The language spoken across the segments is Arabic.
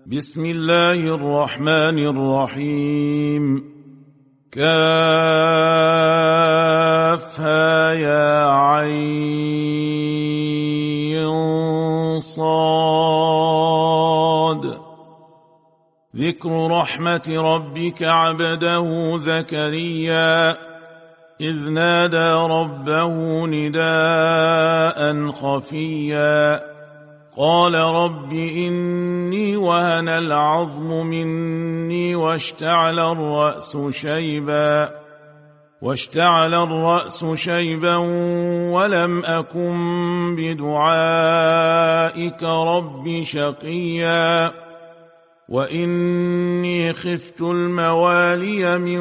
بسم الله الرحمن الرحيم. كافها يا عين صاد. ذكر رحمة ربك عبده زكريا إذ نادى ربه نداء خفيا قال رب إني وهن العظم مني واشتعل الرأس شيبا ولم أكن بدعائك رب شقيا وإني خفت الموالي من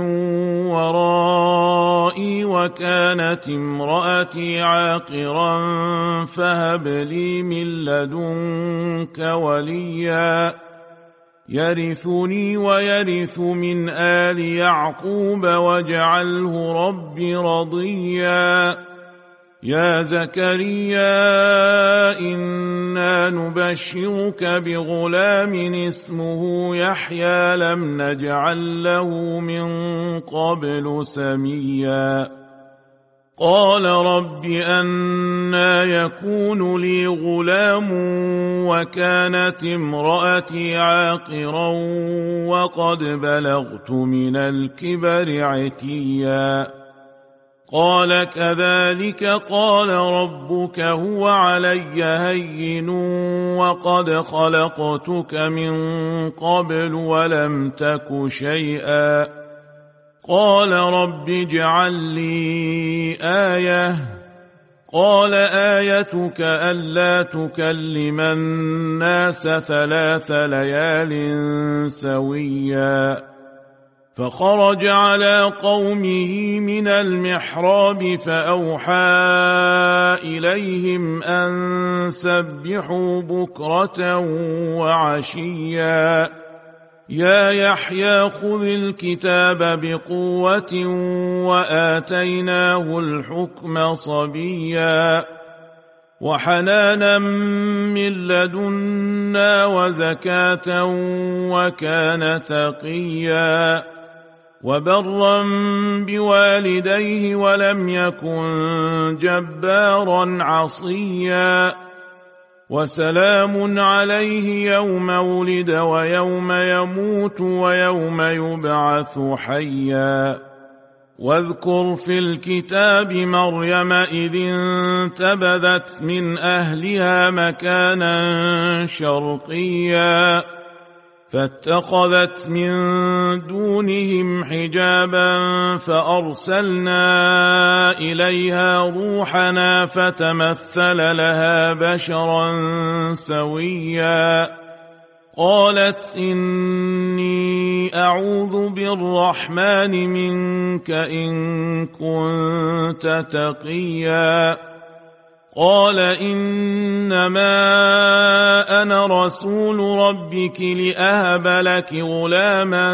ورائي وكانت امرأتي عاقرا فهب لي من لدنك وليا يرثني ويرث من آل يعقوب واجعله رب رضيا. يا زكريا إنا نبشرك بغلام اسمه يحيى لم نجعل له من قبل سميا. قال رب أنى يكون لي غلام وكانت امرأتي عاقرا وقد بلغت من الكبر عتيا. قال كذلك قال ربك هو علي هين وقد خلقتك من قبل ولم تك شيئا. قال رب اجعل لي آية. قال آيتك ألا تكلم الناس 3 ليال سويا. فخرج على قومه من المحراب فأوحى إليهم أن سبحوا بكرة وعشيا. يا يحيى خذ الكتاب بقوة وآتيناه الحكم صبيا وحنانا من لدنا وزكاة وكان تقيا وبرا بوالديه ولم يكن جبارا عصيا. وسلام عليه يوم ولد ويوم يموت ويوم يبعث حيا. واذكر في الكتاب مريم إذ انتبذت من أهلها مكانا شرقيا فاتخذت من دونهم حجابا فأرسلنا إليها روحنا فتمثل لها بشرا سويا. قالت إني أعوذ بالرحمن منك إن كنت تقيا. قال إنما أنا رسول ربك لأهب لك غلاما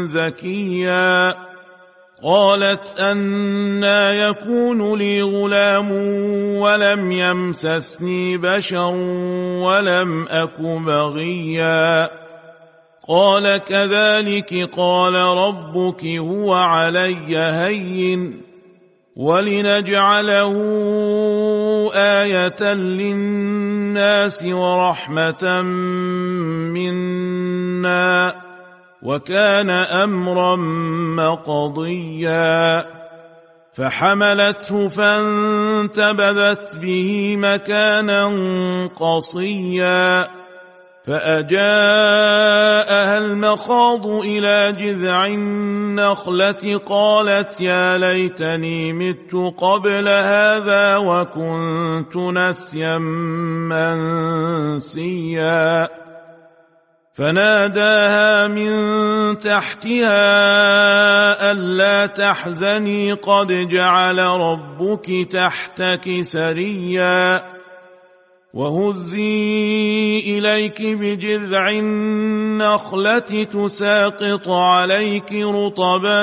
زكيا. قالت أنى يكون لي غلام ولم يمسسني بشر ولم أك بغيا. قال كذلك قال ربك هو علي هين ولنجعله آية للناس ورحمة منا وكان أمرا مقضيا. فحملته فانتبذت به مكانا قصيا فأجاءها المخاض إلى جذع النخلة قالت يا ليتني مت قبل هذا وكنت نسيا منسيا. فناداها من تحتها ألا تحزني قد جعل ربك تحتك سريا وهزي إليك بجذع النخلة تساقط عليك رطبا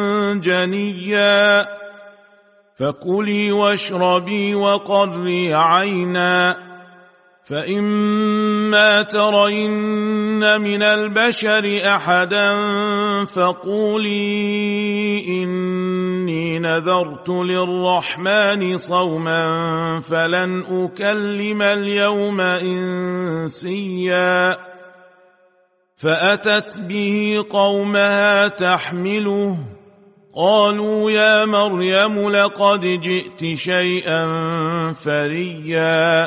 جنيا فكلي واشربي وقري عينا فإما ترين من البشر أحدا فقولي إني نذرت للرحمن صوما فلن أكلم اليوم إنسيا فأتت به قومها تحمله قالوا يا مريم لقد جئت شيئا فريا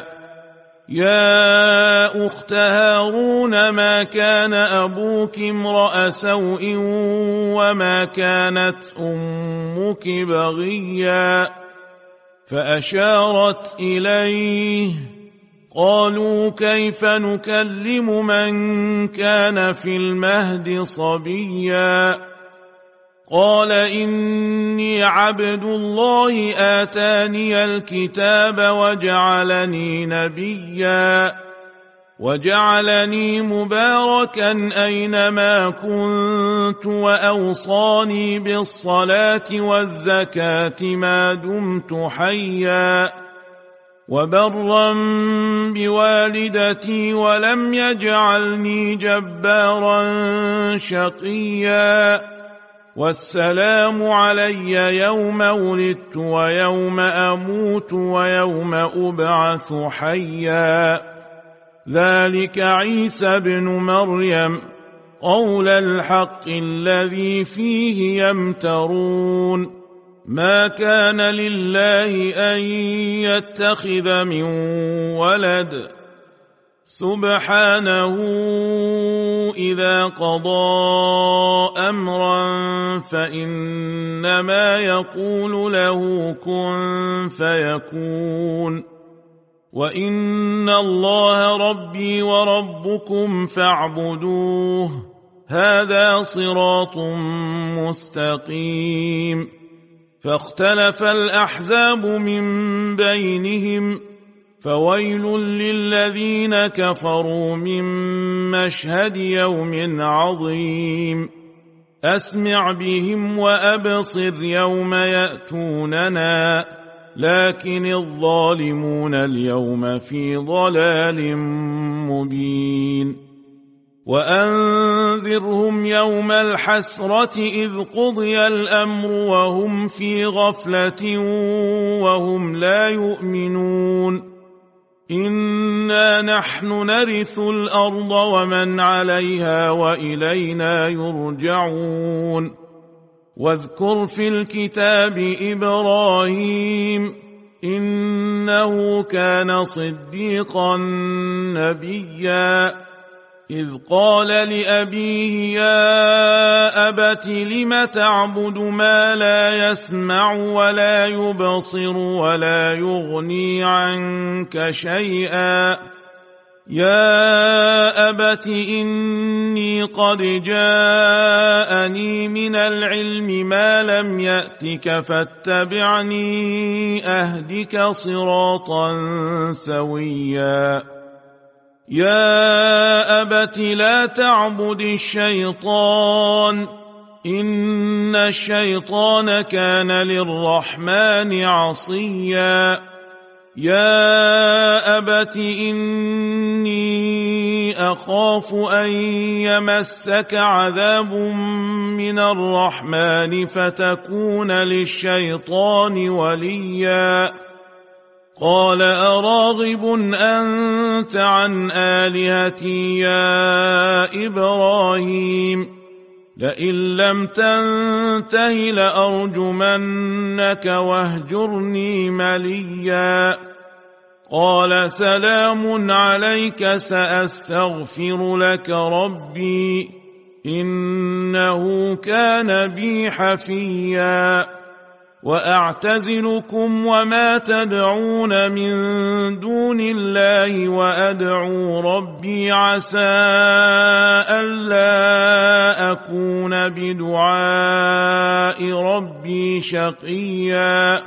يا أخت هارون ما كان أبوك امرأ سوء وما كانت أمك بغيا فأشارت إليه قالوا كيف نكلم من كان في المهد صبيا قال إني عبد الله آتاني الكتاب وجعلني نبيا وجعلني مباركا أينما كنت وأوصاني بالصلاة والزكاة ما دمت حيا وبرا بوالدتي ولم يجعلني جبارا شقيا والسلام علي يوم ولدت ويوم أموت ويوم أبعث حيا ذلك عيسى بن مريم قول الحق الذي فيه يمترون ما كان لله أن يتخذ من ولد سبحانه إذا قضى أمرا فإنما يقول له كن فيكون وإن الله ربي وربكم فاعبدوه هذا صراط مستقيم فاختلف الأحزاب من بينهم فويل للذين كفروا من مشهد يوم عظيم أسمع بهم وأبصر يوم يأتوننا لكن الظالمون اليوم في ضلال مبين وأنذرهم يوم الحسرة إذ قضي الأمر وهم في غفلة وهم لا يؤمنون إنا نحن نرث الأرض ومن عليها وإلينا يرجعون واذكر في الكتاب إبراهيم إنه كان صديقا نبيا إذ قال لأبيه يا أبت لم تعبد ما لا يسمع ولا يبصر ولا يغني عنك شيئا يا أبت إني قد جاءني من العلم ما لم يأتك فاتبعني أهدك صراطا سويا يا أبت لا تعبد الشيطان إن الشيطان كان للرحمن عصيا يا أبت إني أخاف أن يمسك عذاب من الرحمن فتكون للشيطان وليا قال أراغب أنت عن آلهتي يا إبراهيم لئن لم تنته لأرجمنك واهجرني مليا قال سلام عليك سأستغفر لك ربي إنه كان بي حفيا وأعتزلكم وما تدعون من دون الله وأدعو ربي عسى ألا أكون بدعاء ربي شقيا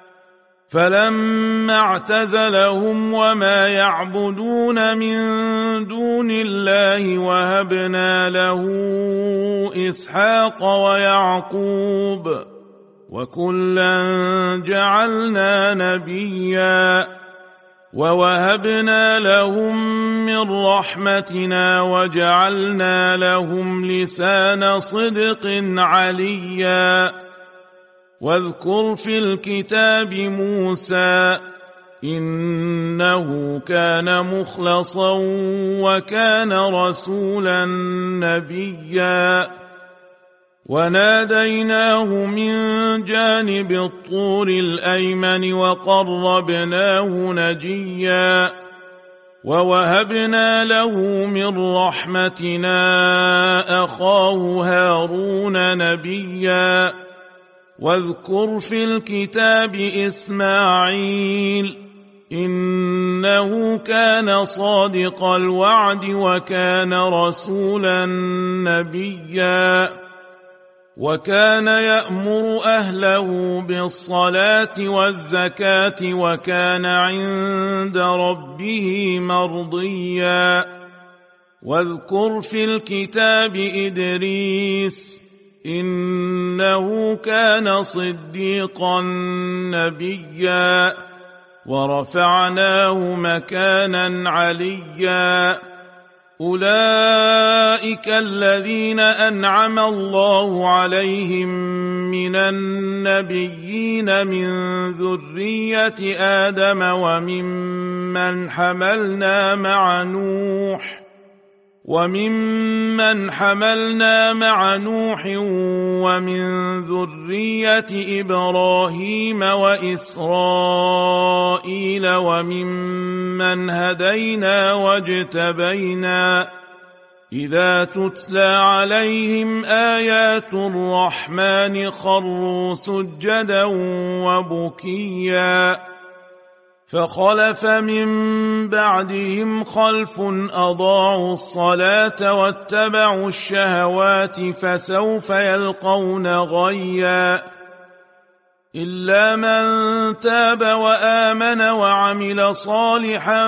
فلما اعتزلهم وما يعبدون من دون الله وهبنا له إسحاق ويعقوب وكلا جعلنا نبيا ووهبنا لهم من رحمتنا وجعلنا لهم لسان صدق عليا. واذكر في الكتاب موسى إنه كان مخلصا وكان رسولا نبيا. وناديناه من جانب الطور الأيمن وقربناه نجيا. ووهبنا له من رحمتنا أخاه هارون نبيا. واذكر في الكتاب إسماعيل إنه كان صادق الوعد وكان رسولا نبيا. وكان يأمر أهله بالصلاة والزكاة وكان عند ربه مرضيا. واذكر في الكتاب إدريس إنه كان صديقا نبيا. ورفعناه مكانا عليا. أولئك الذين أنعم الله عليهم من النبيين من ذرية آدم وممن حملنا مع نوح ومن ذرية إبراهيم وإسرائيل وممن هدينا واجتبينا. إذا تتلى عليهم آيات الرحمن خروا سجدا وبكيا. فخلف من بعدهم خلف أضاعوا الصلاة واتبعوا الشهوات فسوف يلقون غيا. إلا من تاب وآمن وعمل صالحا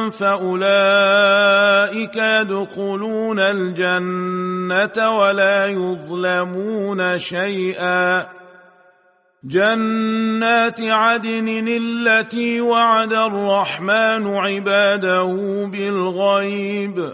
فأولئك يدخلون الجنة ولا يظلمون شيئا. جنات عدن التي وعد الرحمن عباده بالغيب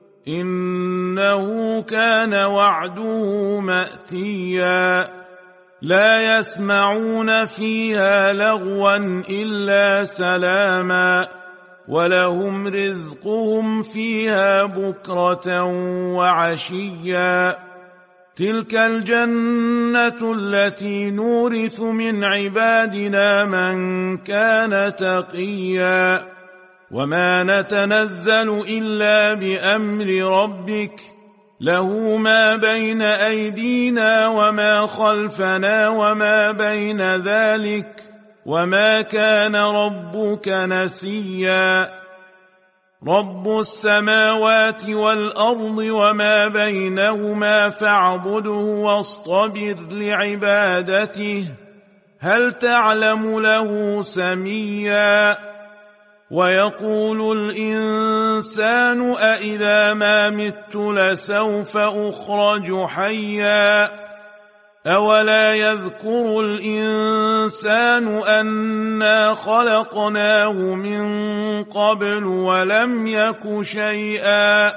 إنه كان وعده مأتيا. لا يسمعون فيها لغوا إلا سلاما ولهم رزقهم فيها بكرة وعشيا. تلك الجنة التي نورث من عبادنا من كان تقيا. وما نتنزل إلا بأمر ربك له ما بين أيدينا وما خلفنا وما بين ذلك وما كان ربك نسيا. رب السماوات والأرض وما بينهما فاعبده واصطبر لعبادته هل تعلم له سميا. ويقول الإنسان أإذا ما مت لسوف أخرج حيا. أولا يذكر الإنسان أنا خلقناه من قبل ولم يك شيئا.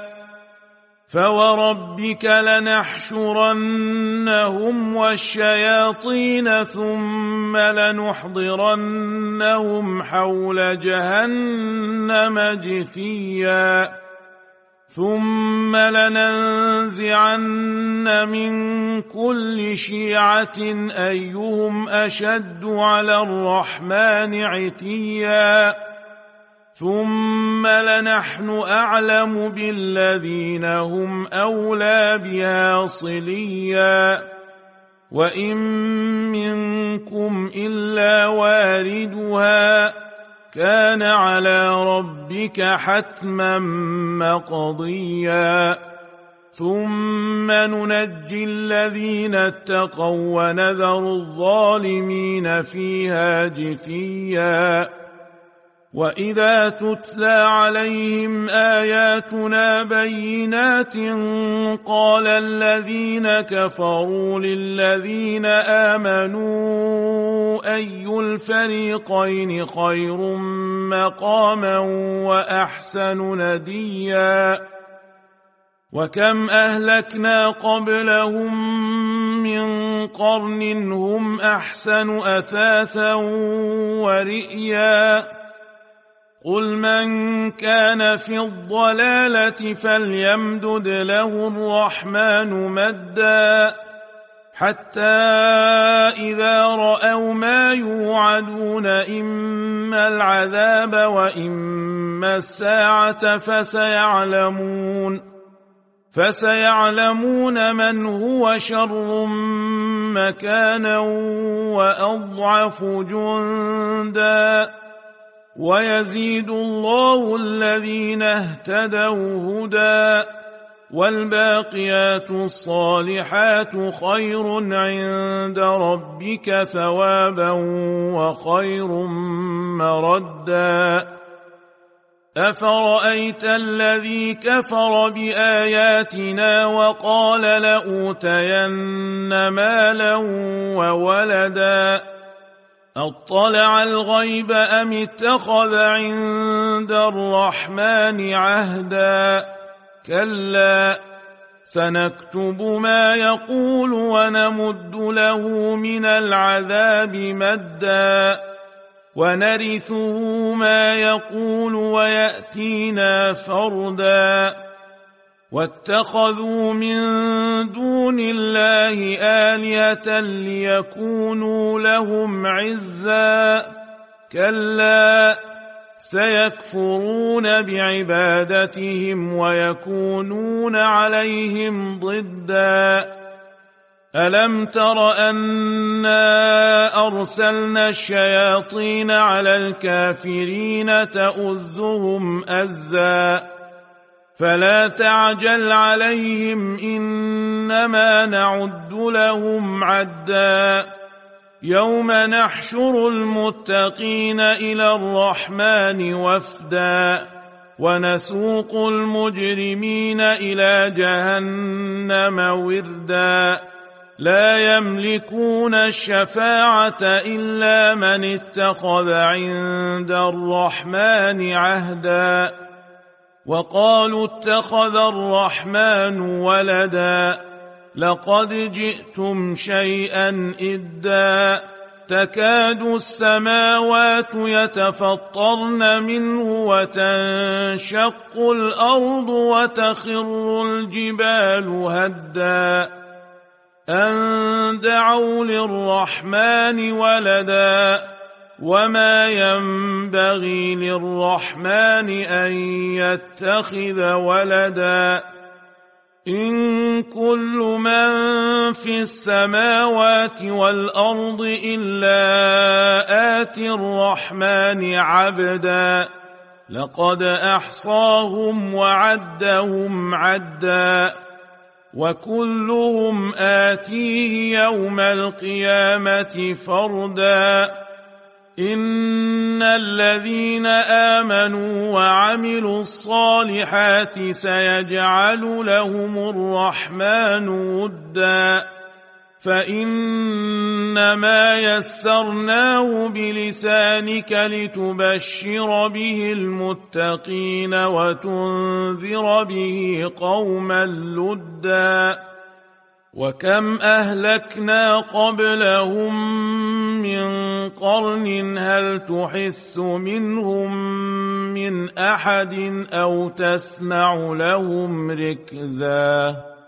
فوربك لنحشرنهم والشياطين ثم لنحضرنهم حول جهنم جثيا. ثم لننزعن من كل شيعة أيهم أشد على الرحمن عتيا. ثم لنحن أعلم بالذين هم أولى بها صليا. وإن منكم إلا واردها كان على ربك حتما مقضيا. ثم ننجي الذين اتقوا ونذر الظالمين فيها جثيا. وإذا تتلى عليهم آياتنا بينات قال الذين كفروا للذين آمنوا أي الفريقين خير مقاما وأحسن نديا وكم أهلكنا قبلهم من قرن هم أحسن أثاثا ورئيا قل من كان في الضلالة فليمدد له الرحمن مدا حتى إذا رأوا ما يوعدون إما العذاب وإما الساعة فسيعلمون من هو شر مكانا وأضعف جندا ويزيد الله الذين اهتدوا هدى والباقيات الصالحات خير عند ربك ثوابا وخير مردا أفرأيت الذي كفر بآياتنا وقال لأوتين مالا وولدا أطلع الغيب أم اتخذ عند الرحمن عهدا كلا سنكتب ما يقول ونمد له من العذاب مدا ونرثه ما يقول ويأتينا فردا واتخذوا من دون الله آلهة ليكونوا لهم عزا كلا سيكفرون بعبادتهم ويكونون عليهم ضدا ألم تر أنا أرسلنا الشياطين على الكافرين تؤزهم أزا فلا تعجل عليهم إنما نعد لهم عدا يوم نحشر المتقين إلى الرحمن وفدا ونسوق المجرمين إلى جهنم وردا لا يملكون الشفاعة إلا من اتخذ عند الرحمن عهدا وقالوا اتخذ الرحمن ولدا لقد جئتم شيئا إدا تكاد السماوات يتفطرن منه وتنشق الأرض وتخر الجبال هدا أن دعوا للرحمن ولدا وما ينبغي للرحمن أن يتخذ ولدا إن كل من في السماوات والأرض إلا آتي الرحمن عبدا لقد أحصاهم وعدهم عدا وكلهم آتيه يوم القيامة فردا إن الذين آمنوا وعملوا الصالحات سيجعل لهم الرحمن ودا فإنما يسرناه بلسانك لتبشر به المتقين وتنذر به قوما لدا وكم أهلكنا قبلهم من قرن هل تحس منهم من أحد أو تسمع لهم ركزا